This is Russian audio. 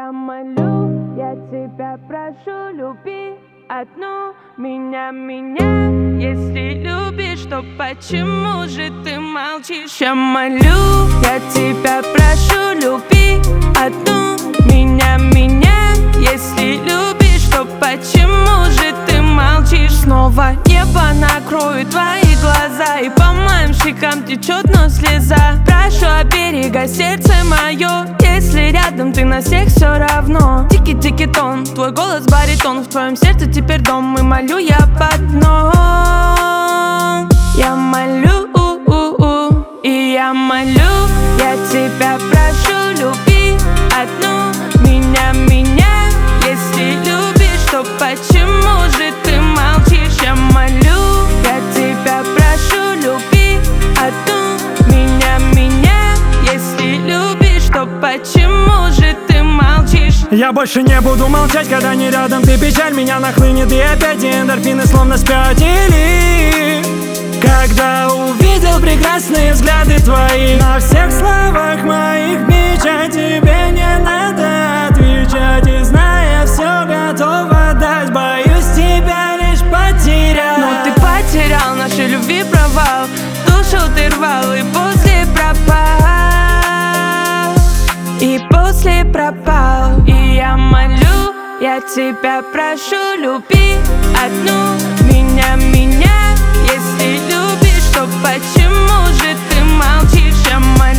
Я молю, я тебя прошу, люби одну меня. Если любишь, то почему же ты молчишь? Я молю, я тебя прошу, люби одну меня. Если любишь, то почему же ты молчишь? Снова небо накроет твои глаза, и по моим щекам течет, но слеза. Прошу, оберегай сердце мое, если рядом ты, на всех все равно. Тики-тики тон, твой голос баритон, в твоем сердце теперь дом, и молю я под дном. Я молю, и я молю, я тебя прошу, люби одну меня. Если любишь, то почему же ты молчишь? Я молю, я тебя прошу, люби одну меня. Если любишь, то почему же ты молчишь? Я больше не буду молчать, когда не рядом ты. Печаль меня нахлынет, и опять эндорфины словно спятили. Когда увидел прекрасные взгляды твои, на всех словах моих печать, тебе не надо отвечать. И зная все, готова дать, боюсь тебя лишь потерять. Но ты потерял нашей любви провал, душу ты рвал и после пропал. И после пропал. И я молю, я тебя прошу, люби одну меня. Если любишь, то почему же ты молчишь? Я молю.